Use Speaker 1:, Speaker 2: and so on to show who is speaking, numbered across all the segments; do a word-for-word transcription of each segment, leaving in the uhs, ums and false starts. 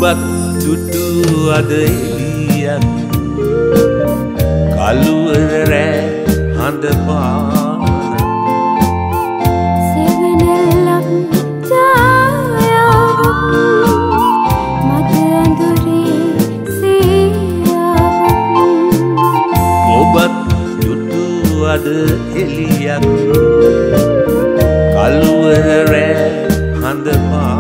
Speaker 1: ඔබත් දුටු අද එළියක් කළුවර රෑ හඳ පාන
Speaker 2: සෙවණැල්ලක් ඡායාවක් මත අඳුරේ සියාවක්
Speaker 1: ඔබත් දුටු අද එළියක් කළුවර රෑ හඳ පාන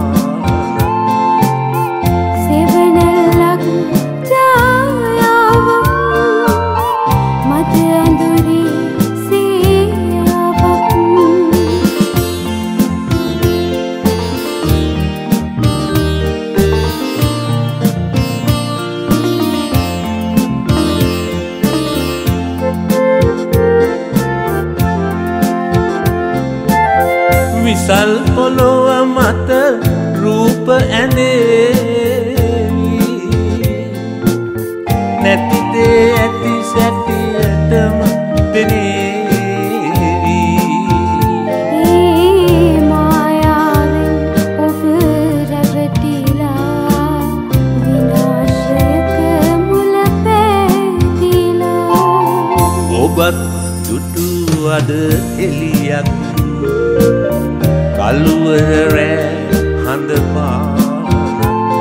Speaker 1: විසල් පොළොව මත රූප ඇඳේවි නැති දේ ඇති සැටියටම පෙනේවි
Speaker 2: ඒ මායාවෙන් ඔබ රැවටිලා විනාශයක මුල පැතිලා
Speaker 1: ඔබත් දුටු අද එළියක් කළුවර රෑ හඳ පාන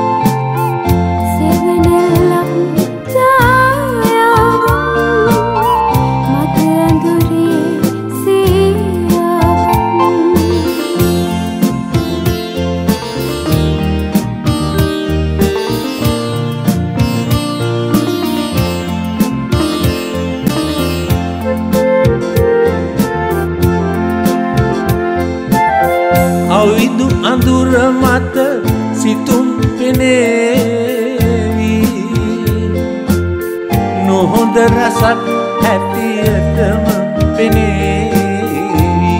Speaker 2: සෙවණැල්ලක් ඡායාවක් මත අඳුරේ සියාවක්
Speaker 1: අවිදු අඳුර මත සිතුම් පෙනේවි නොහොඳ රසක් හැටියටම පෙනේවි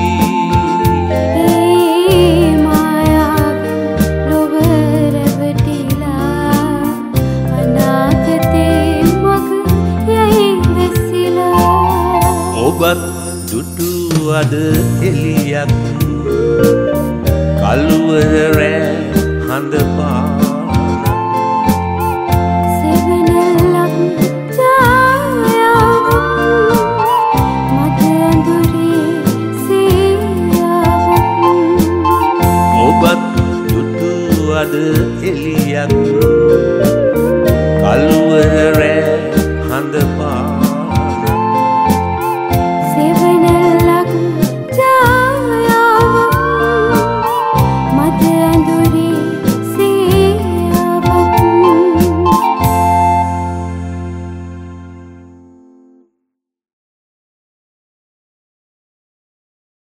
Speaker 2: ඒ මායාවෙන් ලොව රැවටිලා අනාගතේ මග යයි වැසිලා
Speaker 1: ඔබත් දුටු අද එළියක් කළුවර රෑ හඳ පාන
Speaker 2: සෙවණැල්ලක් ඡායාවක් මත අඳුරේ සියාවක්
Speaker 1: ඔබත් දුටු අද එළියක් කළුවර රෑ හඳ පාන